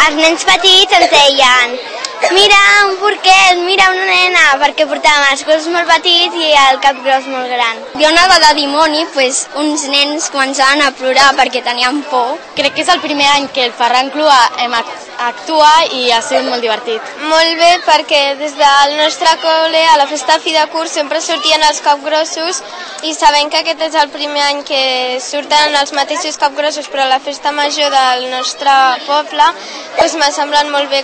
els nens petits ens deien mira un porquet, mira una nena, perquè portàvem els gossos molt petits i el cap gros molt gran. Jo anava de dimoni, uns nens començaven a plorar perquè tenien por. Crec que és el primer any que el Ferran Clua actua i ha sigut molt divertit. Molt bé, perquè des del nostre col·le a la festa fi de curs sempre sortien els capgrossos i sabent que aquest és el primer any que surten els mateixos capgrossos però a la festa major del nostre poble, m'ha semblat molt bé